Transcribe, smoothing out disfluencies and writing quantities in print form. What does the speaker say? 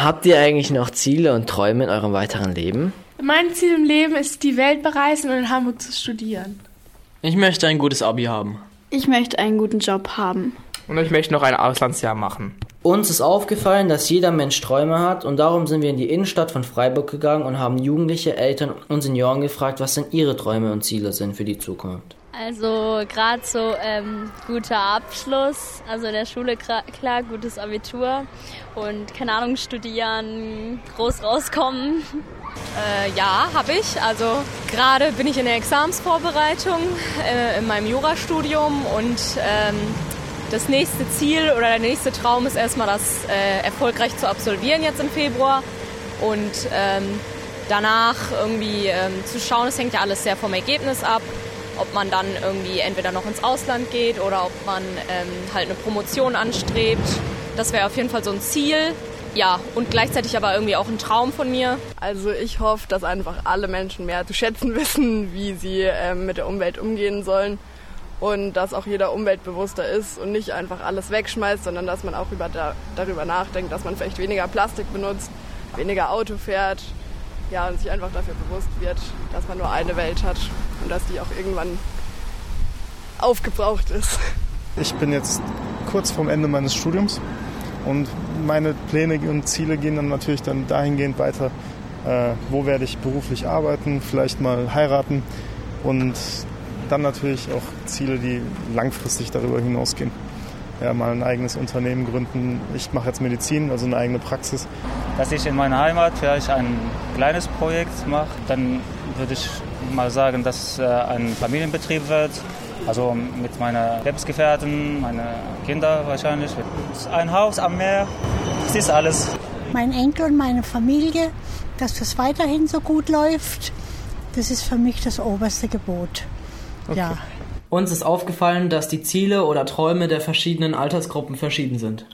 Habt ihr eigentlich noch Ziele und Träume in eurem weiteren Leben? Mein Ziel im Leben ist, die Welt bereisen und in Hamburg zu studieren. Ich möchte ein gutes Abi haben. Ich möchte einen guten Job haben. Und ich möchte noch ein Auslandsjahr machen. Uns ist aufgefallen, dass jeder Mensch Träume hat und darum sind wir in die Innenstadt von Freiburg gegangen und haben Jugendliche, Eltern und Senioren gefragt, was denn ihre Träume und Ziele sind für die Zukunft. Also gerade so guter Abschluss, also in der Schule klar, gutes Abitur und keine Ahnung, studieren, groß rauskommen. Ja, habe ich. Also gerade bin ich in der Examensvorbereitung in meinem Jurastudium und das nächste Ziel oder der nächste Traum ist erstmal, das erfolgreich zu absolvieren jetzt im Februar und danach irgendwie zu schauen, es hängt ja alles sehr vom Ergebnis ab, ob man dann irgendwie entweder noch ins Ausland geht oder ob man halt eine Promotion anstrebt. Das wäre auf jeden Fall so ein Ziel. Ja, und gleichzeitig aber irgendwie auch ein Traum von mir. Also ich hoffe, dass einfach alle Menschen mehr zu schätzen wissen, wie sie mit der Umwelt umgehen sollen und dass auch jeder umweltbewusster ist und nicht einfach alles wegschmeißt, sondern dass man auch darüber nachdenkt, dass man vielleicht weniger Plastik benutzt, weniger Auto fährt, ja, und sich einfach dafür bewusst wird, dass man nur eine Welt hat und dass die auch irgendwann aufgebraucht ist. Ich bin jetzt kurz vorm Ende meines Studiums. Und meine Pläne und Ziele gehen dann natürlich dann dahingehend weiter, wo werde ich beruflich arbeiten, vielleicht mal heiraten und dann natürlich auch Ziele, die langfristig darüber hinausgehen. Ja, mal ein eigenes Unternehmen gründen. Ich mache jetzt Medizin, also eine eigene Praxis. Dass ich in meiner Heimat vielleicht ein kleines Projekt mache, dann würde ich mal sagen, dass es ein Familienbetrieb wird. Also mit meiner Lebensgefährten, meine Kinder wahrscheinlich. Ein Haus am Meer, das ist alles. Mein Enkel und meine Familie, dass das weiterhin so gut läuft, das ist für mich das oberste Gebot. Okay. Ja. Uns ist aufgefallen, dass die Ziele oder Träume der verschiedenen Altersgruppen verschieden sind.